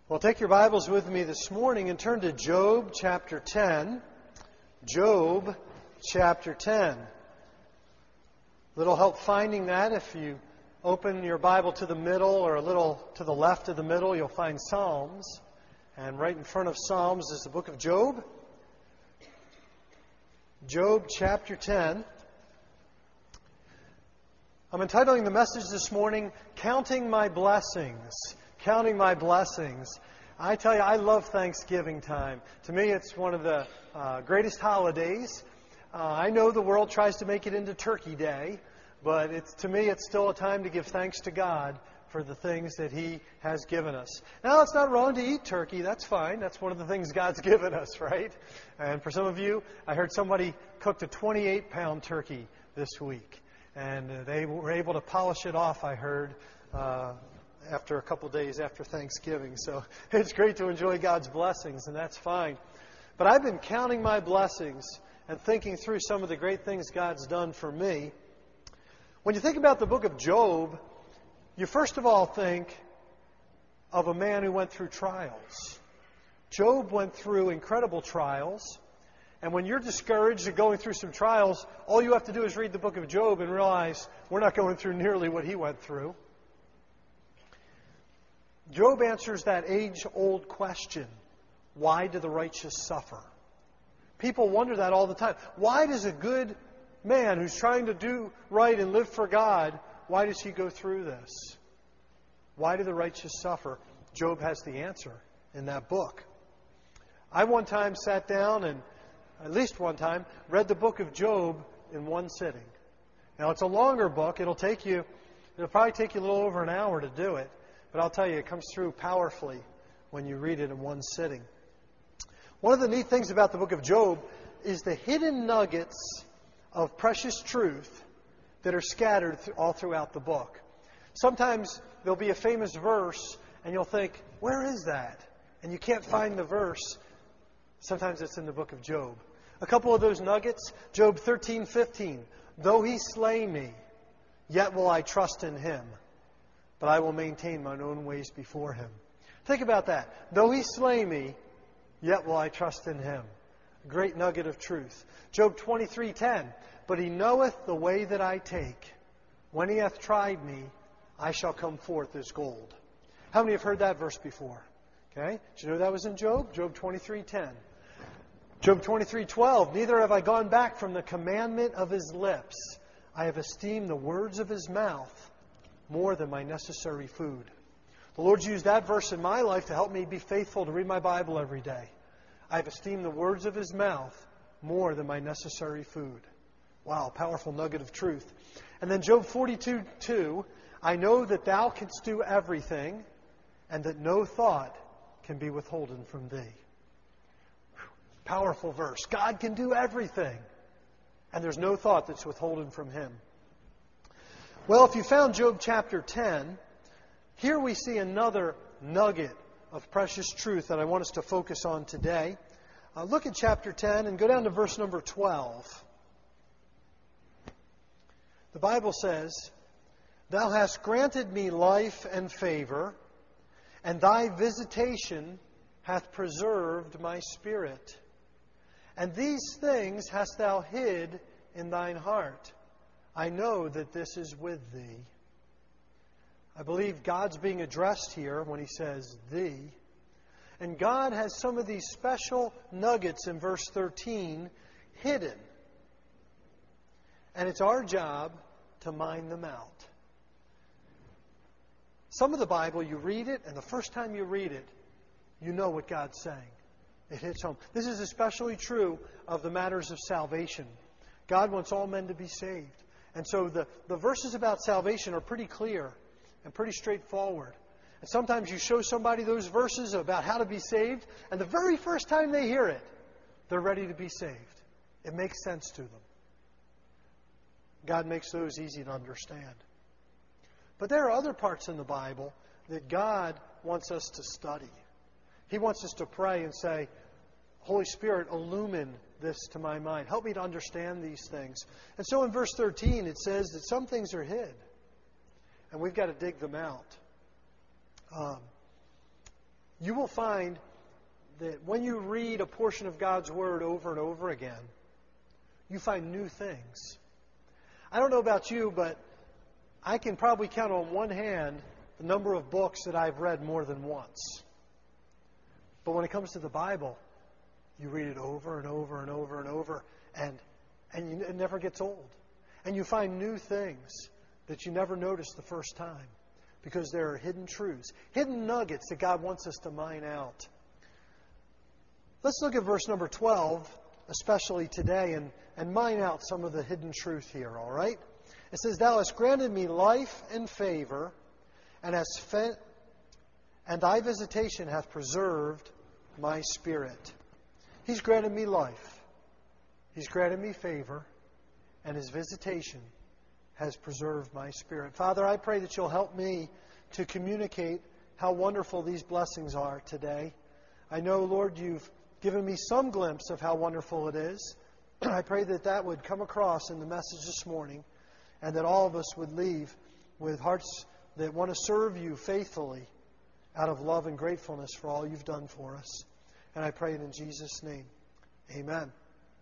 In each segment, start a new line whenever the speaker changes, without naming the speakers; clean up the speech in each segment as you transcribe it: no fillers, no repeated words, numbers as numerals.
Well, take your Bibles with me this morning and turn to Job chapter 10. Job chapter 10. Little help finding that. If you open your Bible to the middle or a little to the left of the middle, you'll find Psalms. And right in front of Psalms is the book of Job. Job chapter 10. I'm entitling the message this morning, Counting My Blessings. Counting my blessings. I tell you, I love Thanksgiving time. To me, it's one of the greatest holidays. I know the world tries to make it into Turkey Day, but to me, it's still a time to give thanks to God for the things that He has given us. Now, it's not wrong to eat turkey. That's fine. That's one of the things God's given us, right? And for some of you, I heard somebody cooked a 28-pound turkey this week. And they were able to polish it off, I heard, after a couple days after Thanksgiving. So it's great to enjoy God's blessings, and that's fine. But I've been counting my blessings and thinking through some of the great things God's done for me. When you think about the book of Job, you first of all think of a man who went through trials. Job went through incredible trials. And when you're discouraged and going through some trials, all you have to do is read the book of Job and realize we're not going through nearly what he went through. Job answers that age-old question, why do the righteous suffer? People wonder that all the time. Why does a good man who's trying to do right and live for God, why does he go through this? Why do the righteous suffer? Job has the answer in that book. I one time sat down and, at least one time, read the book of Job in one sitting. Now, it's a longer book. It'll probably take you a little over an hour to do it. But I'll tell you, it comes through powerfully when you read it in one sitting. One of the neat things about the book of Job is the hidden nuggets of precious truth that are scattered all throughout the book. Sometimes there'll be a famous verse, and you'll think, where is that? And you can't find the verse. Sometimes it's in the book of Job. A couple of those nuggets, Job 13:15. Though he slay me, yet will I trust in him. But I will maintain mine own ways before him. Think about that. Though he slay me, yet will I trust in him. A great nugget of truth. Job 23:10. But he knoweth the way that I take. When he hath tried me, I shall come forth as gold. How many have heard that verse before? Okay. Did you know that was in Job? Job 23:10. Job 23:12. Neither have I gone back from the commandment of his lips. I have esteemed the words of his mouth more than my necessary food. The Lord's used that verse in my life to help me be faithful to read my Bible every day. I have esteemed the words of his mouth more than my necessary food. Wow, powerful nugget of truth. And then Job 42:2. I know that thou canst do everything, and that no thought can be withholden from thee. Powerful verse. God can do everything, and there's no thought that's withholden from him. Well, if you found Job chapter 10, here we see another nugget of precious truth that I want us to focus on today. Look at chapter 10 and go down to verse number 12. The Bible says, Thou hast granted me life and favor, and thy visitation hath preserved my spirit. And these things hast thou hid in thine heart. I know that this is with thee. I believe God's being addressed here when he says thee. And God has some of these special nuggets in verse 13 hidden. And it's our job to mine them out. Some of the Bible, you read it, and the first time you read it, you know what God's saying. It hits home. This is especially true of the matters of salvation. God wants all men to be saved. And so the verses about salvation are pretty clear and pretty straightforward. And sometimes you show somebody those verses about how to be saved, and the very first time they hear it, they're ready to be saved. It makes sense to them. God makes those easy to understand. But there are other parts in the Bible that God wants us to study. He wants us to pray and say, Holy Spirit, illumine this to my mind. Help me to understand these things. And so in verse 13, it says that some things are hid. And we've got to dig them out. you will find that when you read a portion of God's Word over and over again, you find new things. I don't know about you, but I can probably count on one hand the number of books that I've read more than once. But when it comes to the Bible, you read it over and over and over and over, and it never gets old. And you find new things that you never noticed the first time because there are hidden truths, hidden nuggets that God wants us to mine out. Let's look at verse number 12, especially today, and mine out some of the hidden truth here, all right? It says, Thou hast granted me life and favor, and thy visitation hath preserved my spirit. He's granted me life. He's granted me favor, and His visitation has preserved my spirit. Father, I pray that You'll help me to communicate how wonderful these blessings are today. I know, Lord, You've given me some glimpse of how wonderful it is. I pray that that would come across in the message this morning, and that all of us would leave with hearts that want to serve You faithfully out of love and gratefulness for all You've done for us. And I pray it in Jesus' name. Amen.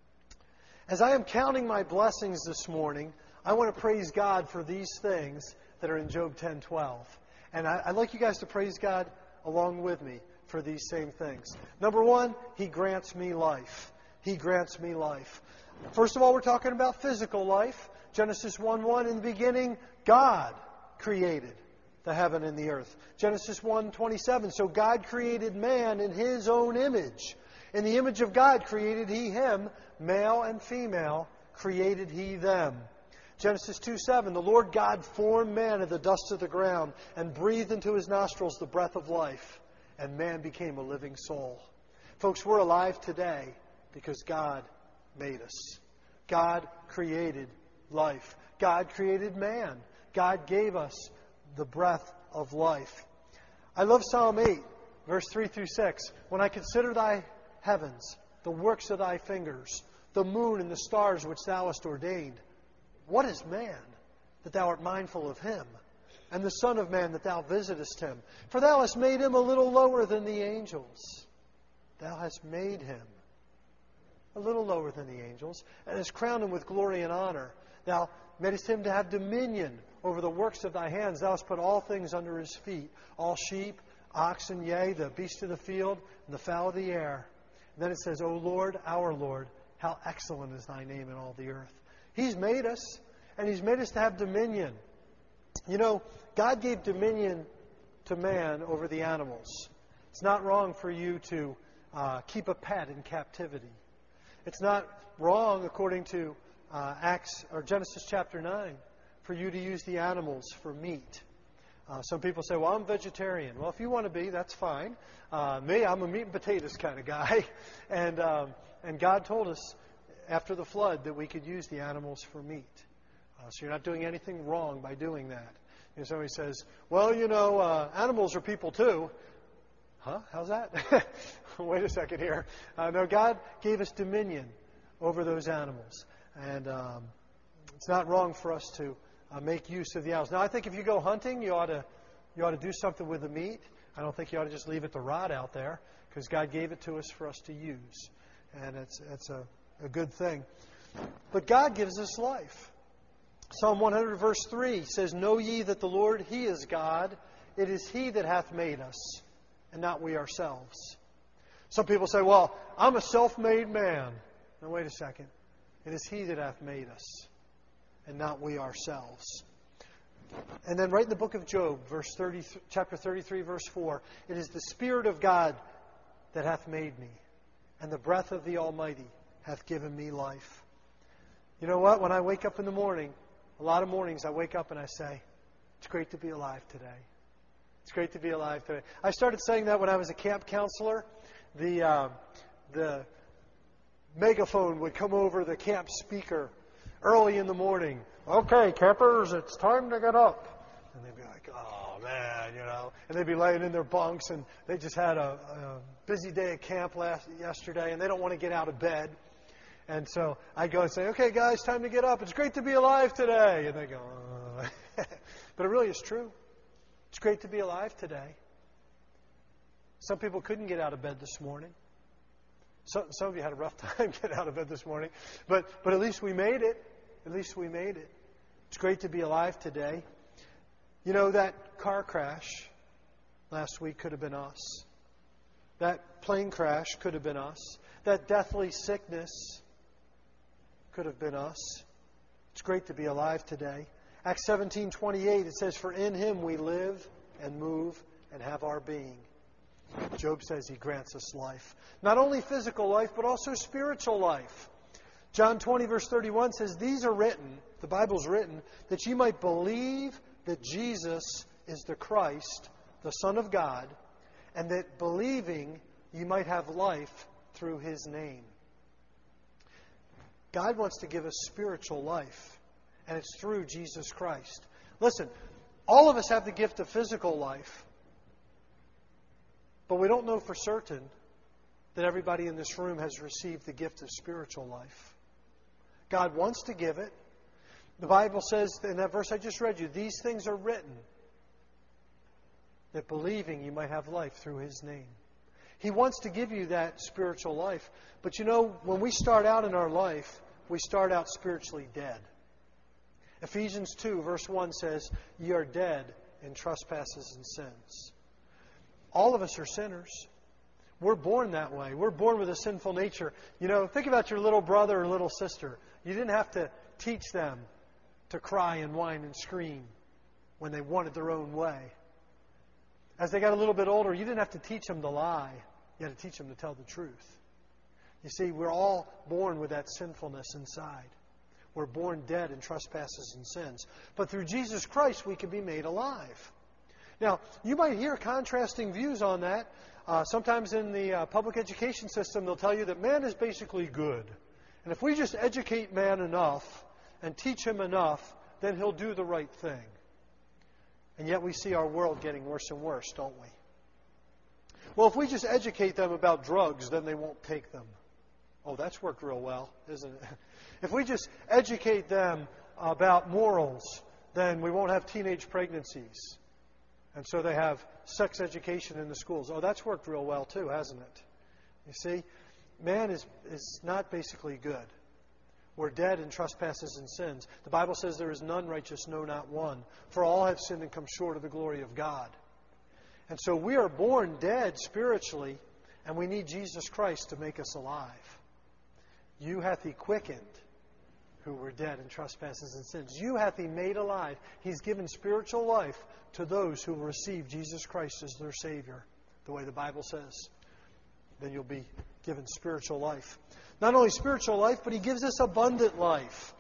As I am counting my blessings this morning, I want to praise God for these things that are in Job 10:12. And I'd like you guys to praise God along with me for these same things. Number one, He grants me life. He grants me life. First of all, we're talking about physical life. Genesis 1:1, in the beginning, God created the heaven and the earth. Genesis 1:27, so God created man in His own image. In the image of God created He him, male and female created He them. Genesis 2:7, the Lord God formed man of the dust of the ground and breathed into his nostrils the breath of life, and man became a living soul. Folks, we're alive today because God made us. God created life. God created man. God gave us the breath of life. I love Psalm 8, verse 3 through 6. When I consider Thy heavens, the works of Thy fingers, the moon and the stars which Thou hast ordained, what is man that Thou art mindful of him, and the Son of Man that Thou visitest him? For Thou hast made him a little lower than the angels. Thou hast made him a little lower than the angels, and hast crowned him with glory and honor. Thou madest him to have dominion over the works of Thy hands. Thou hast put all things under his feet, all sheep, oxen, yea, the beasts of the field, and the fowl of the air. And then it says, O Lord, our Lord, how excellent is Thy name in all the earth. He's made us, and He's made us to have dominion. You know, God gave dominion to man over the animals. It's not wrong for you to keep a pet in captivity. It's not wrong, according to Genesis chapter 9, for you to use the animals for meat. Some people say, well, I'm vegetarian. Well, if you want to be, that's fine. Me, I'm a meat and potatoes kind of guy. And God told us after the flood that we could use the animals for meat. So you're not doing anything wrong by doing that. You know, somebody says, well, animals are people too. Huh? How's that? Wait a second here. No, God gave us dominion over those animals. And it's not wrong for us to make use of the animals. Now, I think if you go hunting, you ought to do something with the meat. I don't think you ought to just leave it to rot out there, because God gave it to us for us to use. And it's a good thing. But God gives us life. Psalm 100 verse 3 says, Know ye that the Lord, He is God. It is He that hath made us, and not we ourselves. Some people say, well, I'm a self-made man. Now, wait a second. It is He that hath made us, and not we ourselves. And then right in the book of Job, chapter 33, verse 4, it is the Spirit of God that hath made me, and the breath of the Almighty hath given me life. You know what? When I wake up in the morning, a lot of mornings I wake up and I say, it's great to be alive today. It's great to be alive today. I started saying that when I was a camp counselor. The megaphone would come over the camp speaker early in the morning. Okay, campers, it's time to get up. And they'd be like, oh, man, And they'd be laying in their bunks, and they just had a busy day at camp yesterday, and they don't want to get out of bed. And so I'd go and say, okay, guys, time to get up. It's great to be alive today. And they go, But it really is true. It's great to be alive today. Some people couldn't get out of bed this morning. Some of you had a rough time getting out of bed this morning. But at least we made it. At least we made it. It's great to be alive today. You know, that car crash last week could have been us. That plane crash could have been us. That deathly sickness could have been us. It's great to be alive today. Acts 17:28, it says, "For in Him we live and move and have our being." Job says He grants us life. Not only physical life, but also spiritual life. John 20, verse 31 says, "These are written," the Bible's written, "that ye might believe that Jesus is the Christ, the Son of God, and that believing ye might have life through His name." God wants to give us spiritual life, and it's through Jesus Christ. Listen, all of us have the gift of physical life, but we don't know for certain that everybody in this room has received the gift of spiritual life. God wants to give it. The Bible says in that verse I just read you, "These things are written, that believing you might have life through His name." He wants to give you that spiritual life. But you know, when we start out in our life, we start out spiritually dead. Ephesians 2, verse 1 says, "Ye are dead in trespasses and sins." All of us are sinners. We're born that way. We're born with a sinful nature. You know, think about your little brother or little sister. You didn't have to teach them to cry and whine and scream when they wanted their own way. As they got a little bit older, you didn't have to teach them to lie. You had to teach them to tell the truth. You see, we're all born with that sinfulness inside. We're born dead in trespasses and sins. But through Jesus Christ, we can be made alive. Now, you might hear contrasting views on that. Sometimes in the public education system, they'll tell you that man is basically good. And if we just educate man enough and teach him enough, then he'll do the right thing. And yet we see our world getting worse and worse, don't we? Well, if we just educate them about drugs, then they won't take them. Oh, that's worked real well, isn't it? If we just educate them about morals, then we won't have teenage pregnancies. And so they have sex education in the schools. Oh, that's worked real well too, hasn't it? You see, man is not basically good. We're dead in trespasses and sins. The Bible says there is none righteous, no, not one. For all have sinned and come short of the glory of God. And so we are born dead spiritually, and we need Jesus Christ to make us alive. You hath He quickened who were dead in trespasses and sins. You hath He made alive. He's given spiritual life to those who will receive Jesus Christ as their Savior, the way the Bible says. Then you'll be given spiritual life. Not only spiritual life, but He gives us abundant life.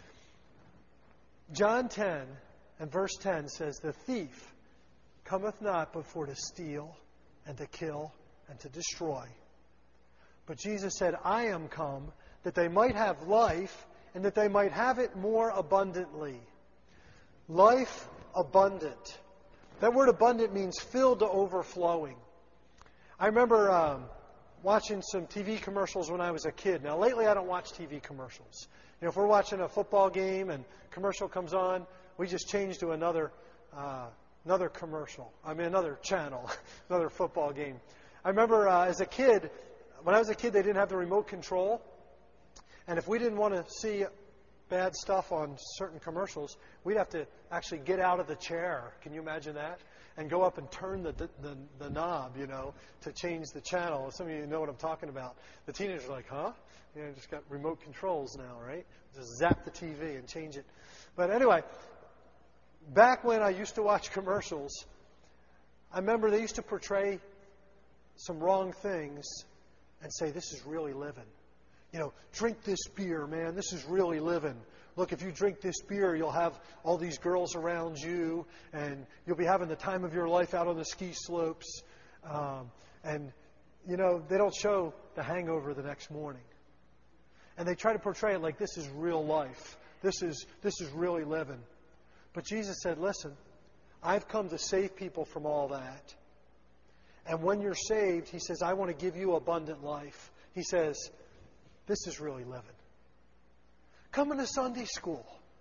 John 10 and verse 10 says, "The thief cometh not but for to steal and to kill and to destroy. But Jesus said, I am come that they might have life and that they might have it more abundantly." Life abundant. That word abundant means filled to overflowing. I remember watching some TV commercials when I was a kid. Now, lately I don't watch TV commercials. You know, if we're watching a football game and commercial comes on, we just change to another commercial. Another channel, another football game. I remember as a kid, when I was a kid, they didn't have the remote control. And if we didn't want to see bad stuff on certain commercials, we'd have to actually get out of the chair. Can you imagine that? And go up and turn the knob, to change the channel. Some of you know what I'm talking about. The teenagers are like, huh? Just got remote controls now, right? Just zap the TV and change it. But anyway, back when I used to watch commercials, I remember they used to portray some wrong things and say, this is really living. Drink this beer, man. This is really living. Look, if you drink this beer, you'll have all these girls around you, and you'll be having the time of your life out on the ski slopes. They don't show the hangover the next morning. And they try to portray it like this is real life. This is really living. But Jesus said, listen, I've come to save people from all that. And when you're saved, He says, I want to give you abundant life. He says, this is really living. Come into Sunday school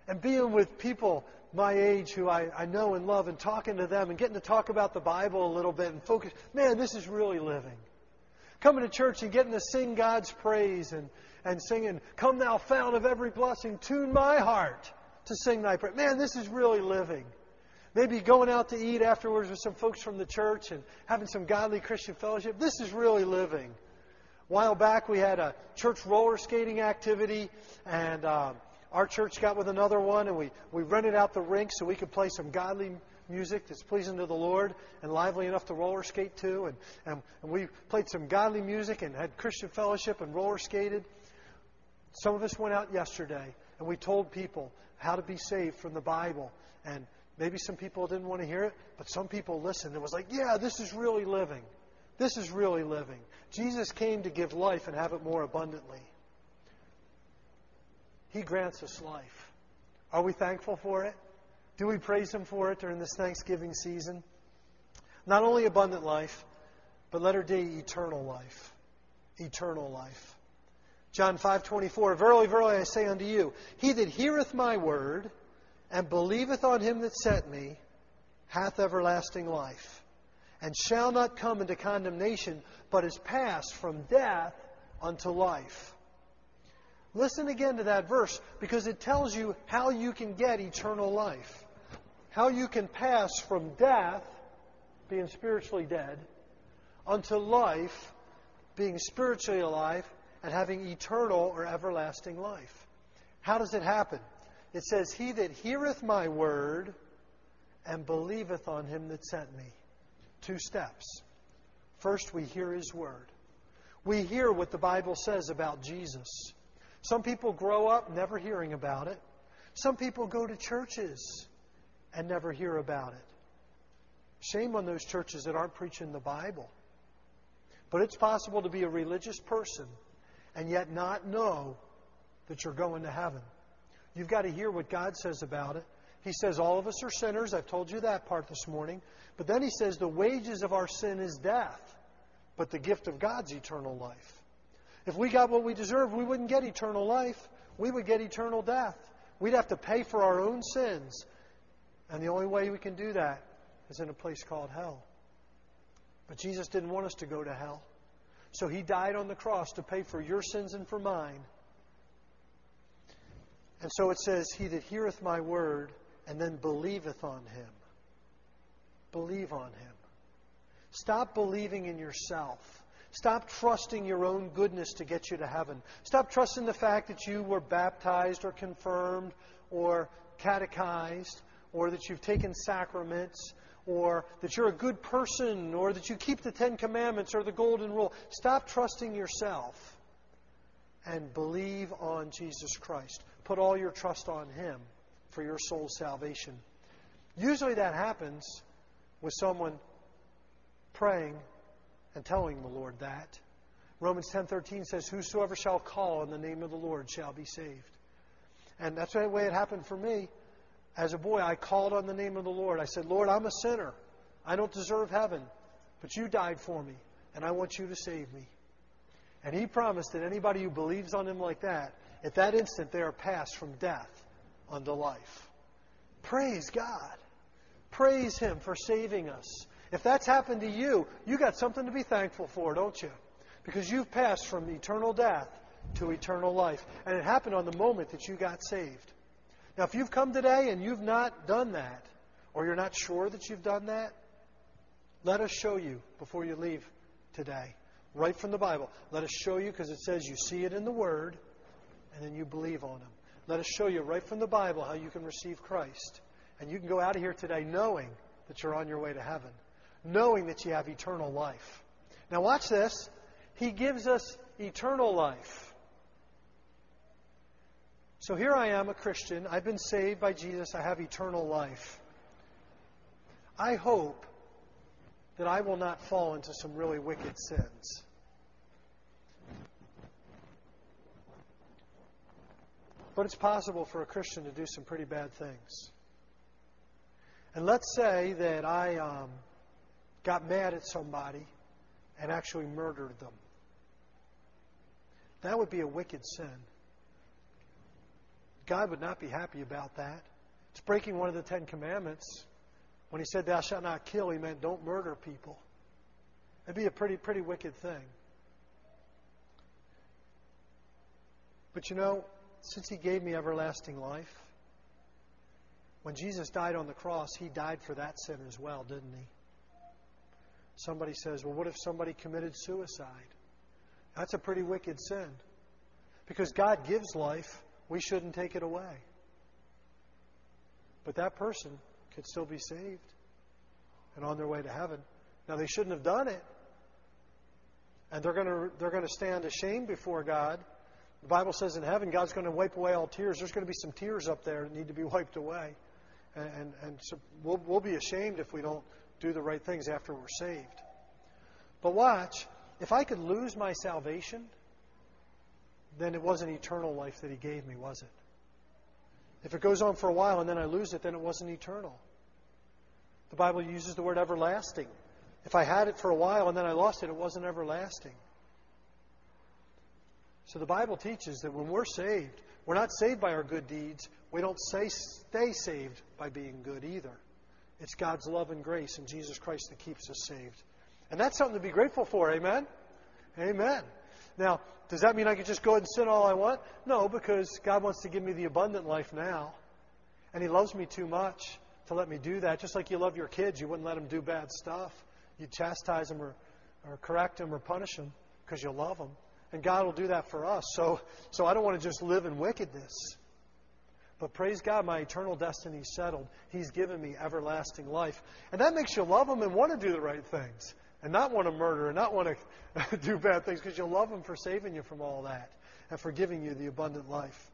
and being with people my age who I know and love and talking to them and getting to talk about the Bible a little bit and focus. Man, this is really living. Coming to church and getting to sing God's praise and singing, "Come thou fount of every blessing, tune my heart to sing thy praise." Man, this is really living. Maybe going out to eat afterwards with some folks from the church and having some godly Christian fellowship. This is really living. A while back we had a church roller skating activity, and our church got with another one, and we rented out the rink so we could play some godly music that's pleasing to the Lord and lively enough to roller skate to. And we played some godly music and had Christian fellowship and roller skated. Some of us went out yesterday and we told people how to be saved from the Bible. And maybe some people didn't want to hear it, but some people listened and was like, yeah, this is really living. This is really living. Jesus came to give life and have it more abundantly. He grants us life. Are we thankful for it? Do we praise Him for it during this Thanksgiving season? Not only abundant life, but letter D, eternal life. Eternal life. John 5:24, "Verily, verily, I say unto you, he that heareth my word and believeth on him that sent me hath everlasting life, and shall not come into condemnation, but is passed from death unto life." Listen again to that verse, because it tells you how you can get eternal life. How you can pass from death, being spiritually dead, unto life, being spiritually alive, and having eternal or everlasting life. How does it happen? It says, "He that heareth my word and believeth on him that sent me." 2 steps. First, we hear His word. We hear what the Bible says about Jesus. Some people grow up never hearing about it. Some people go to churches and never hear about it. Shame on those churches that aren't preaching the Bible. But it's possible to be a religious person and yet not know that you're going to heaven. You've got to hear what God says about it. He says all of us are sinners. I've told you that part this morning. But then He says the wages of our sin is death, but the gift of God's eternal life. If we got what we deserve, we wouldn't get eternal life. We would get eternal death. We'd have to pay for our own sins. And the only way we can do that is in a place called hell. But Jesus didn't want us to go to hell. So He died on the cross to pay for your sins and for mine. And so it says, "He that heareth my word and then believeth on him." Believe on Him. Stop believing in yourself. Stop trusting your own goodness to get you to heaven. Stop trusting the fact that you were baptized or confirmed or catechized, or that you've taken sacraments, or that you're a good person, or that you keep the 10 Commandments or the Golden Rule. Stop trusting yourself and believe on Jesus Christ. Put all your trust on Him for your soul's salvation. Usually that happens with someone praying and telling the Lord that. Romans 10:13 says, "Whosoever shall call on the name of the Lord shall be saved." And that's the way it happened for me. As a boy, I called on the name of the Lord. I said, "Lord, I'm a sinner. I don't deserve heaven, but You died for me, and I want You to save me." And He promised that anybody who believes on Him like that, at that instant they are passed from death unto life. Praise God. Praise Him for saving us. If that's happened to you, you got something to be thankful for, don't you? Because you've passed from eternal death to eternal life. And it happened on the moment that you got saved. Now, if you've come today and you've not done that, or you're not sure that you've done that, let us show you before you leave today. Right from the Bible. Let us show you, because it says you see it in the Word, and then you believe on Him. Let us show you right from the Bible how you can receive Christ. And you can go out of here today knowing that you're on your way to heaven. Knowing that you have eternal life. Now watch this. He gives us eternal life. So here I am, a Christian. I've been saved by Jesus. I have eternal life. I hope that I will not fall into some really wicked sins. But it's possible for a Christian to do some pretty bad things. And let's say that I got mad at somebody and actually murdered them. That would be a wicked sin. God would not be happy about that. It's breaking one of the 10 Commandments. When He said, "Thou shalt not kill," He meant don't murder people. It'd be a pretty wicked thing. But since He gave me everlasting life, when Jesus died on the cross, He died for that sin as well, didn't He? Somebody says, well, what if somebody committed suicide? That's a pretty wicked sin. Because God gives life, we shouldn't take it away. But that person could still be saved and on their way to heaven. Now, they shouldn't have done it. And they're going to stand ashamed before God. The Bible says in heaven, God's going to wipe away all tears. There's going to be some tears up there that need to be wiped away. And so we'll be ashamed if we don't do the right things after we're saved. But watch, if I could lose my salvation, then it wasn't eternal life that He gave me, was it? If it goes on for a while and then I lose it, then it wasn't eternal. The Bible uses the word everlasting. If I had it for a while and then I lost it, it wasn't everlasting. So the Bible teaches that when we're saved, we're not saved by our good deeds. We don't stay saved by being good either. It's God's love and grace in Jesus Christ that keeps us saved. And that's something to be grateful for, amen? Amen. Now, does that mean I could just go ahead and sin all I want? No, because God wants to give me the abundant life now. And He loves me too much to let me do that. Just like you love your kids, you wouldn't let them do bad stuff. You'd chastise them or correct them or punish them because you love them. And God will do that for us. So I don't want to just live in wickedness. But praise God, my eternal destiny is settled. He's given me everlasting life. And that makes you love Him and want to do the right things. And not want to murder and not want to do bad things, because you love Him for saving you from all that and for giving you the abundant life.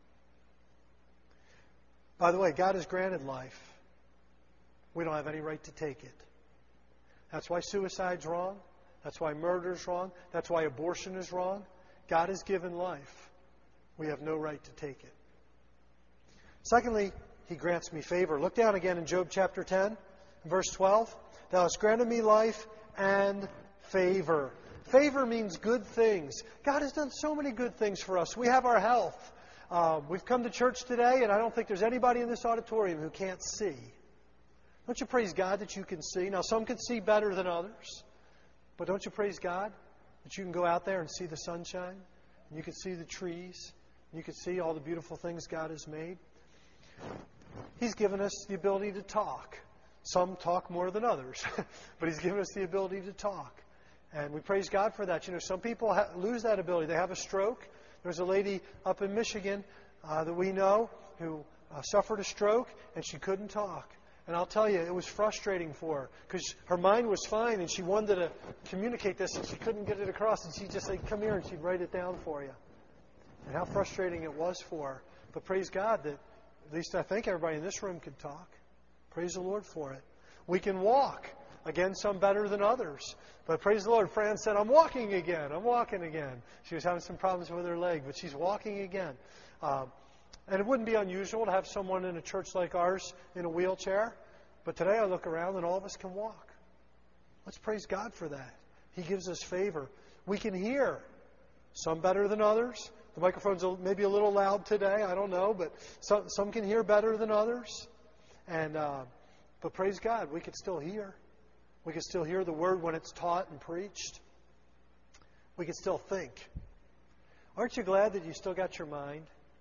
By the way, God has granted life. We don't have any right to take it. That's why suicide's wrong. That's why murder is wrong. That's why abortion is wrong. God has given life. We have no right to take it. Secondly, He grants me favor. Look down again in Job chapter 10, verse 12. Thou hast granted me life and favor. Favor means good things. God has done so many good things for us. We have our health. We've come to church today, and I don't think there's anybody in this auditorium who can't see. Don't you praise God that you can see? Now, some can see better than others. But don't you praise God that you can go out there and see the sunshine? And you can see the trees. And you can see all the beautiful things God has made. He's given us the ability to talk. Some talk more than others. But He's given us the ability to talk. And we praise God for that. Some people lose that ability. They have a stroke. There's a lady up in Michigan that we know who suffered a stroke, and she couldn't talk. And I'll tell you, it was frustrating for her because her mind was fine and she wanted to communicate this and she couldn't get it across. And she'd just say, come here, and she'd write it down for you. And how frustrating it was for her. But praise God that at least I think everybody in this room could talk. Praise the Lord for it. We can walk. Again, some better than others. But praise the Lord, Fran said, I'm walking again. I'm walking again. She was having some problems with her leg, but she's walking again. And it wouldn't be unusual to have someone in a church like ours in a wheelchair. But today I look around and all of us can walk. Let's praise God for that. He gives us favor. We can hear. Some better than others. The microphone's maybe a little loud today. I don't know. But some can hear better than others. But praise God, we can still hear. We can still hear the Word when it's taught and preached. We can still think. Aren't you glad that you still got your mind?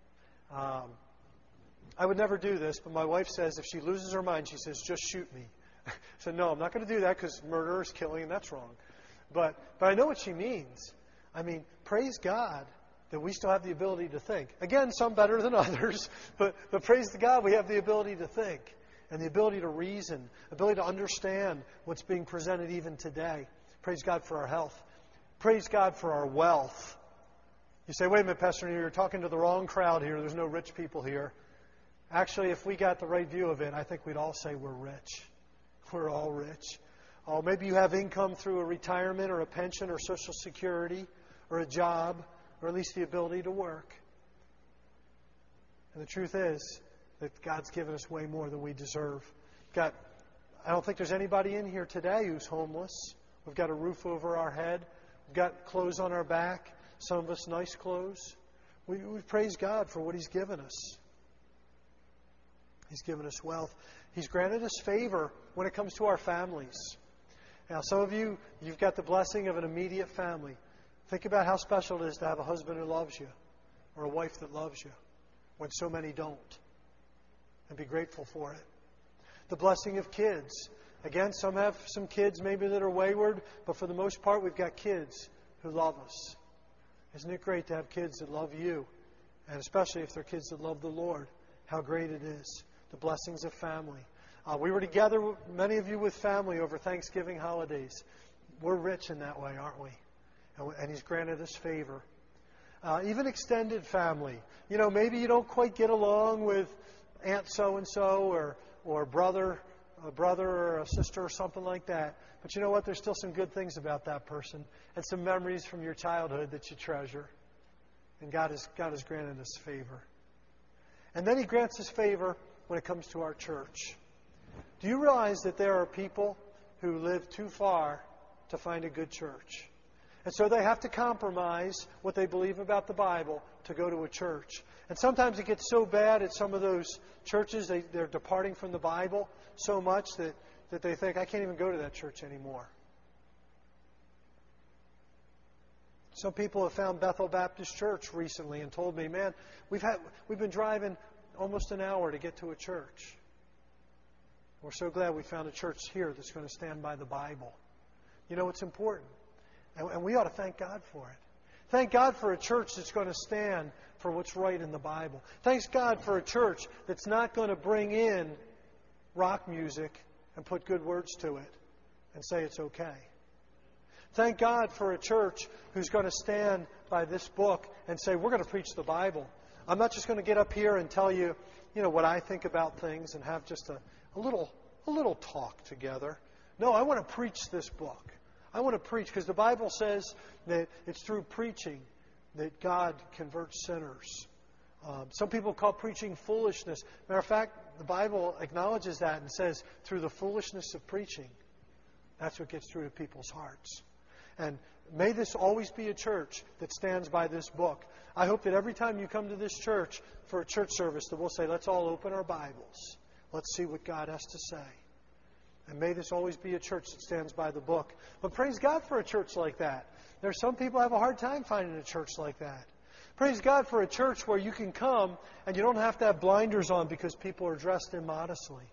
I would never do this, but my wife says if she loses her mind, she says, just shoot me. I said, no, I'm not going to do that because murder is killing, and that's wrong. But I know what she means. I mean, praise God that we still have the ability to think. Again, some better than others, but praise God we have the ability to think and the ability to reason, ability to understand what's being presented even today. Praise God for our health. Praise God for our wealth. You say, wait a minute, Pastor, you're talking to the wrong crowd here. There's no rich people here. Actually, if we got the right view of it, I think we'd all say we're rich. We're all rich. Oh, maybe you have income through a retirement or a pension or Social Security or a job or at least the ability to work. And the truth is that God's given us way more than we deserve. I don't think there's anybody in here today who's homeless. We've got a roof over our head. We've got clothes on our back. Some of us nice clothes. We praise God for what He's given us. He's given us wealth. He's granted us favor when it comes to our families. Now, some of you, you've got the blessing of an immediate family. Think about how special it is to have a husband who loves you or a wife that loves you when so many don't. And be grateful for it. The blessing of kids. Again, some have some kids maybe that are wayward, but for the most part, we've got kids who love us. Isn't it great to have kids that love you? And especially if they're kids that love the Lord, how great it is. The blessings of family. We were together, many of you, with family over Thanksgiving holidays. We're rich in that way, aren't we? And He's granted us favor. Even extended family. You know, maybe you don't quite get along with Aunt so-and-so or a brother or a sister or something like that. But you know what? There's still some good things about that person and some memories from your childhood that you treasure. And God has granted us favor. And then He grants us favor when it comes to our church. Do you realize that there are people who live too far to find a good church? And so they have to compromise what they believe about the Bible to go to a church. And sometimes it gets so bad at some of those churches, they're departing from the Bible so much that they think, I can't even go to that church anymore. Some people have found Bethel Baptist Church recently and told me, man, we've been driving almost an hour to get to a church. We're so glad we found a church here that's going to stand by the Bible. You know, it's important. And we ought to thank God for it. Thank God for a church that's going to stand for what's right in the Bible. Thanks God for a church that's not going to bring in rock music and put good words to it and say it's okay. Thank God for a church who's going to stand by this book and say, we're going to preach the Bible. I'm not just going to get up here and tell you, what I think about things and have just a little talk together. No, I want to preach this book. I want to preach because the Bible says that it's through preaching that God converts sinners. Some people call preaching foolishness. Matter of fact, the Bible acknowledges that and says through the foolishness of preaching, that's what gets through to people's hearts. And may this always be a church that stands by this book. I hope that every time you come to this church for a church service that we'll say, let's all open our Bibles. Let's see what God has to say. And may this always be a church that stands by the book. But praise God for a church like that. There are some people who have a hard time finding a church like that. Praise God for a church where you can come and you don't have to have blinders on because people are dressed immodestly.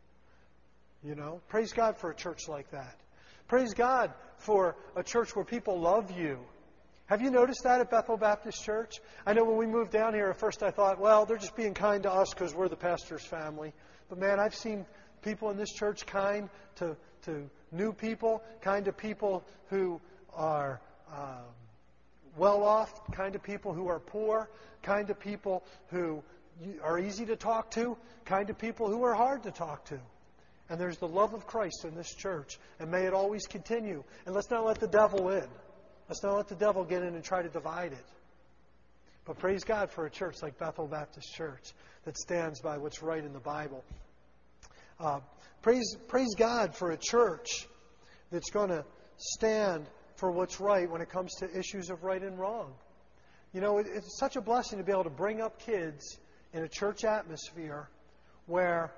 Praise God for a church like that. Praise God for a church where people love you. Have you noticed that at Bethel Baptist Church? I know when we moved down here, at first I thought, well, they're just being kind to us because we're the pastor's family. But man, I've seen people in this church kind to new people, kind to people who are well off, kind to people who are poor, kind to people who are easy to talk to, kind to people who are hard to talk to. And there's the love of Christ in this church. And may it always continue. And let's not let the devil in. Let's not let the devil get in and try to divide it. But praise God for a church like Bethel Baptist Church that stands by what's right in the Bible. Praise God for a church that's going to stand for what's right when it comes to issues of right and wrong. It's such a blessing to be able to bring up kids in a church atmosphere where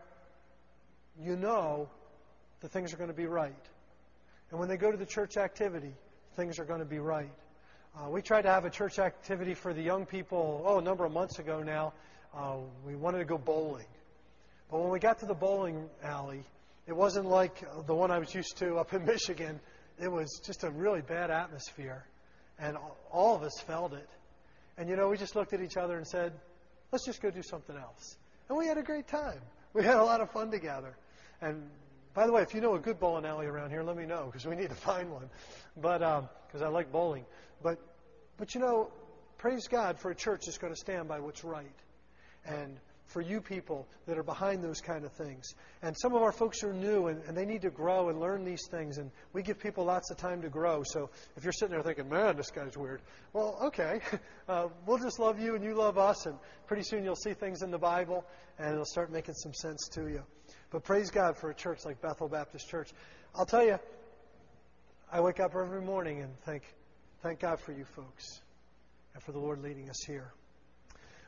that things are going to be right. And when they go to the church activity, things are going to be right. We tried to have a church activity for the young people, a number of months ago now. We wanted to go bowling. But when we got to the bowling alley, it wasn't like the one I was used to up in Michigan. It was just a really bad atmosphere. And all of us felt it. And, we just looked at each other and said, let's just go do something else. And we had a great time. We had a lot of fun together. And by the way, if you know a good bowling alley around here, let me know because we need to find one. But because I like bowling. But praise God for a church that's going to stand by what's right. And for you people that are behind those kind of things. And some of our folks are new and they need to grow and learn these things. And we give people lots of time to grow. So if you're sitting there thinking, man, this guy's weird. Well, okay. We'll just love you and you love us. And pretty soon you'll see things in the Bible and it'll start making some sense to you. But praise God for a church like Bethel Baptist Church. I'll tell you, I wake up every morning and thank God for you folks and for the Lord leading us here.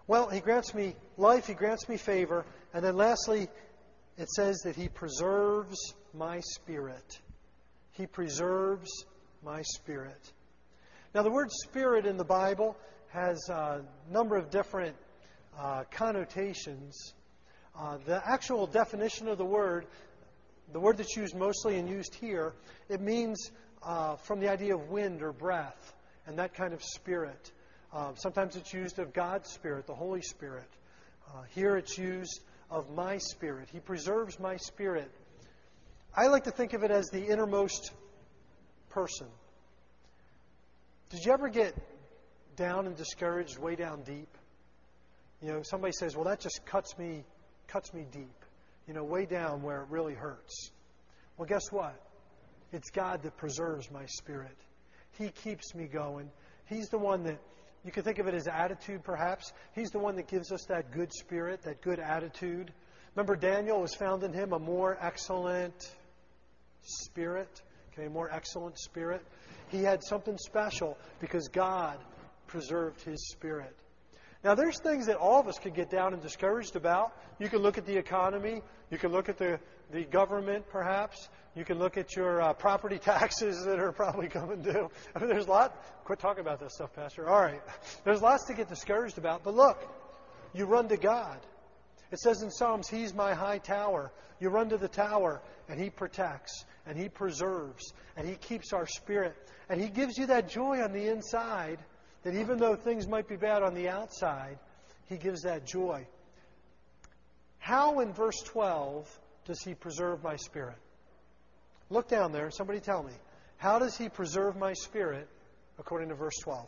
Well, He grants me life, He grants me favor, and then lastly, it says that He preserves my spirit. He preserves my spirit. Now, the word spirit in the Bible has a number of different connotations. The actual definition of the word that's used mostly and used here, it means from the idea of wind or breath and that kind of spirit. Sometimes it's used of God's Spirit, the Holy Spirit. Here it's used of my spirit. He preserves my spirit. I like to think of it as the innermost person. Did you ever get down and discouraged way down deep? You know, somebody says, well, that just cuts me deep. You know, way down where it really hurts. Well, guess what? It's God that preserves my spirit. He keeps me going. He's the one that, you can think of it as attitude perhaps. He's the one that gives us that good spirit, that good attitude. Remember, Daniel was found in him a more excellent spirit. Okay, a more excellent spirit. He had something special because God preserved his spirit. Now, there's things that all of us could get down and discouraged about. You can look at the economy. You can look at the government, perhaps. You can look at your property taxes that are probably coming due. I mean, there's a lot. Quit talking about this stuff, Pastor. All right. There's lots to get discouraged about. But look, you run to God. It says in Psalms, He's my high tower. You run to the tower, and He protects, and He preserves, and He keeps our spirit. And He gives you that joy on the inside, that even though things might be bad on the outside, He gives that joy. How in verse 12 does He preserve my spirit? Look down there. Somebody tell me. How does He preserve my spirit according to verse 12?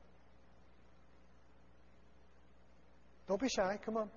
Don't be shy. Come on.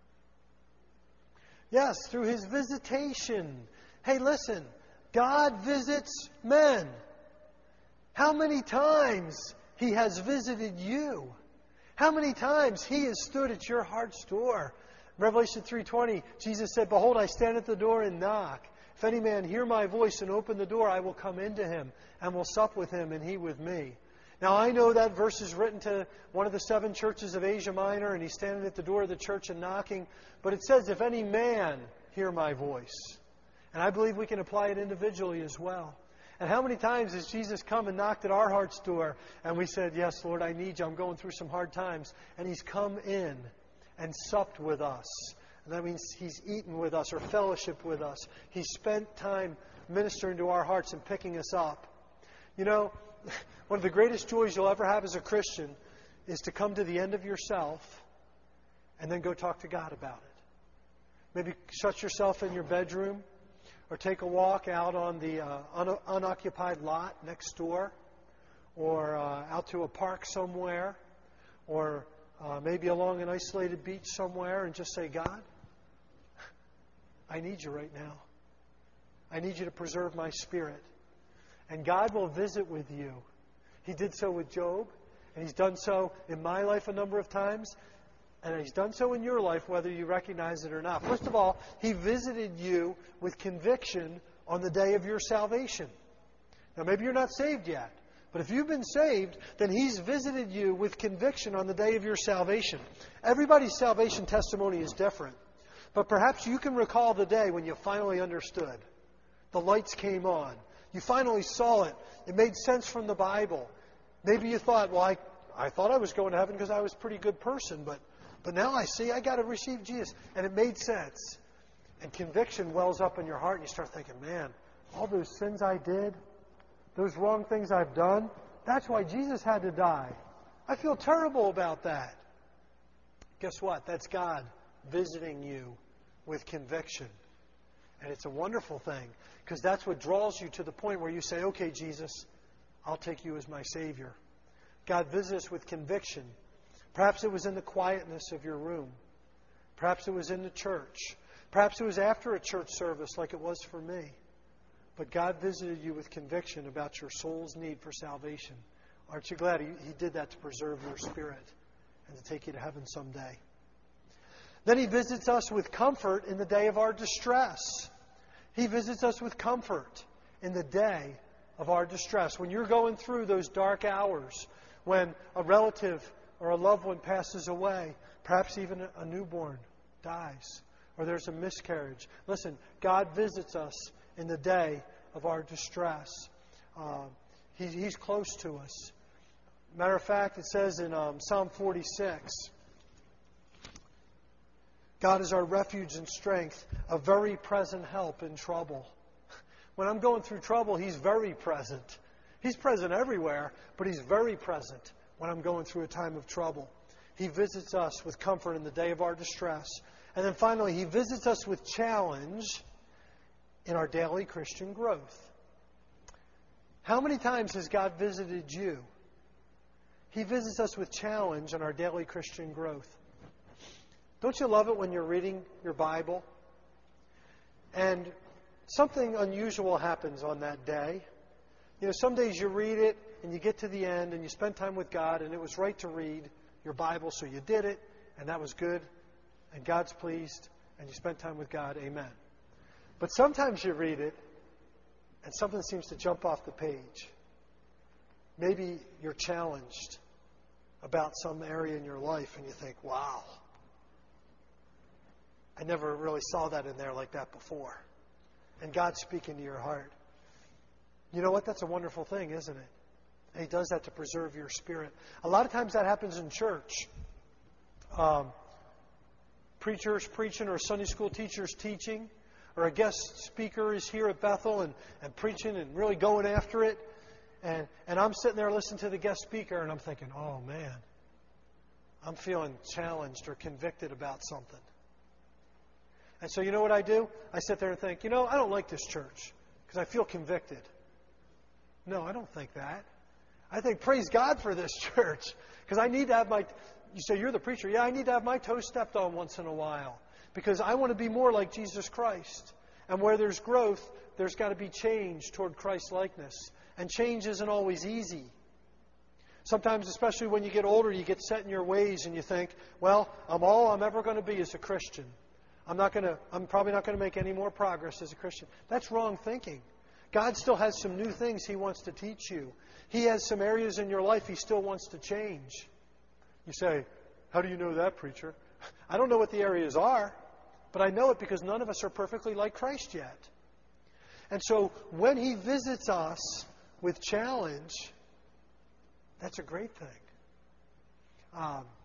Yes, through His visitation. Hey, listen. God visits men. How many times He has visited you? How many times He has stood at your heart's door? Revelation 3:20, Jesus said, Behold, I stand at the door and knock. If any man hear my voice and open the door, I will come into him and will sup with him and he with me. Now, I know that verse is written to one of the 7 churches of Asia Minor, and he's standing at the door of the church and knocking. But it says, if any man hear my voice. And I believe we can apply it individually as well. And how many times has Jesus come and knocked at our heart's door, and we said, yes, Lord, I need you. I'm going through some hard times. And He's come in and supped with us. And that means He's eaten with us or fellowshiped with us. He spent time ministering to our hearts and picking us up. You know, one of the greatest joys you'll ever have as a Christian is to come to the end of yourself and then go talk to God about it. Maybe shut yourself in your bedroom or take a walk out on the unoccupied lot next door or out to a park somewhere or maybe along an isolated beach somewhere and just say, God, I need you right now. I need you to preserve my spirit. And God will visit with you. He did so with Job, and He's done so in my life a number of times, and He's done so in your life whether you recognize it or not. First of all, He visited you with conviction on the day of your salvation. Now, maybe you're not saved yet. But if you've been saved, then He's visited you with conviction on the day of your salvation. Everybody's salvation testimony is different. But perhaps you can recall the day when you finally understood. The lights came on. You finally saw it. It made sense from the Bible. Maybe you thought, well, I thought I was going to heaven because I was a pretty good person. But now I see I got to receive Jesus. And it made sense. And conviction wells up in your heart and you start thinking, man, all those sins I did, those wrong things I've done, that's why Jesus had to die. I feel terrible about that. Guess what? That's God visiting you with conviction. And it's a wonderful thing because that's what draws you to the point where you say, okay, Jesus, I'll take you as my Savior. God visits us with conviction. Perhaps it was in the quietness of your room. Perhaps it was in the church. Perhaps it was after a church service like it was for me. But God visited you with conviction about your soul's need for salvation. Aren't you glad He did that to preserve your spirit and to take you to heaven someday? Then He visits us with comfort in the day of our distress. He visits us with comfort in the day of our distress. When you're going through those dark hours, when a relative or a loved one passes away, Perhaps even a newborn dies, or there's a miscarriage. Listen, God visits us in the day of our distress. He's close to us. Matter of fact, it says in Psalm 46, God is our refuge and strength, a very present help in trouble. When I'm going through trouble, He's very present. He's present everywhere, but He's very present when I'm going through a time of trouble. He visits us with comfort in the day of our distress. And then finally, He visits us with challenge in our daily Christian growth. How many times has God visited you? He visits us with challenge in our daily Christian growth. Don't you love it when you're reading your Bible and something unusual happens on that day? You know, some days you read it and you get to the end and you spend time with God, and it was right to read your Bible, so you did it, and that was good, and God's pleased, and you spent time with God. Amen. But sometimes you read it and something seems to jump off the page. Maybe you're challenged about some area in your life and you think, wow, I never really saw that in there like that before. And God's speaking to your heart. You know what? That's a wonderful thing, isn't it? And He does that to preserve your spirit. A lot of times that happens in church. Preachers preaching, or Sunday school teachers teaching, or a guest speaker is here at Bethel and preaching and really going after it. And I'm sitting there listening to the guest speaker, and I'm thinking, oh, man, I'm feeling challenged or convicted about something. And so you know what I do? I sit there and think, I don't like this church because I feel convicted. No, I don't think that. I think, praise God for this church, because I need to have you say, you're the preacher. Yeah, I need to have my toes stepped on once in a while, because I want to be more like Jesus Christ. And where there's growth, there's got to be change toward Christ likeness. And change isn't always easy. Sometimes, especially when you get older, you get set in your ways and you think, well, I'm all I'm ever going to be as a Christian. I'm probably not going to make any more progress as a Christian. That's wrong thinking. God still has some new things He wants to teach you. He has some areas in your life He still wants to change. You say, how do you know that, preacher? I don't know what the areas are, but I know it because none of us are perfectly like Christ yet. And so when He visits us with challenge, that's a great thing.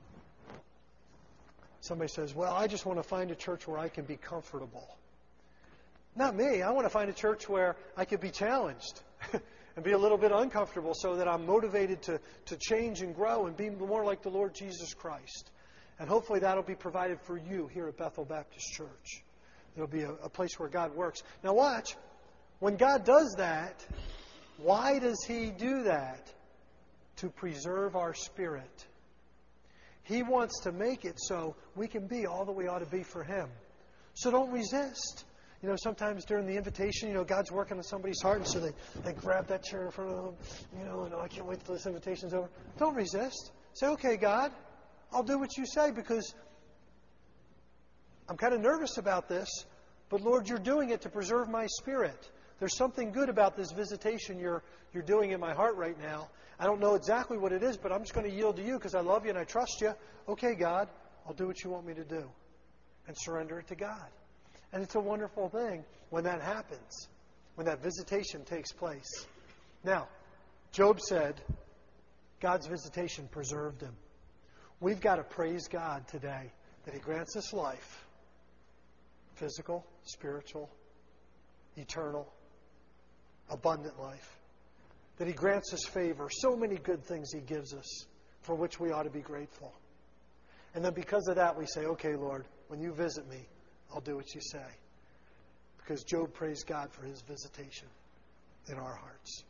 Somebody says, well, I just want to find a church where I can be comfortable. Not me. I want to find a church where I can be challenged and be a little bit uncomfortable so that I'm motivated to change and grow and be more like the Lord Jesus Christ. And hopefully that'll be provided for you here at Bethel Baptist Church. There'll be a place where God works. Now watch. When God does that, why does He do that? To preserve our spirit. He wants to make it so we can be all that we ought to be for Him. So don't resist. Sometimes during the invitation, God's working on somebody's heart, and so they grab that chair in front of them, and I can't wait till this invitation's over. Don't resist. Say, okay, God, I'll do what you say, because I'm kind of nervous about this, but Lord, you're doing it to preserve my spirit. There's something good about this visitation you're doing in my heart right now. I don't know exactly what it is, but I'm just going to yield to you because I love you and I trust you. Okay, God, I'll do what you want me to do. And surrender it to God. And it's a wonderful thing when that happens, when that visitation takes place. Now, Job said God's visitation preserved him. We've got to praise God today that He grants us life, physical, spiritual, eternal, abundant life. That He grants us favor. So many good things He gives us for which we ought to be grateful. And then because of that, we say, okay, Lord, when you visit me, I'll do what you say. Because Job praised God for his visitation in our hearts.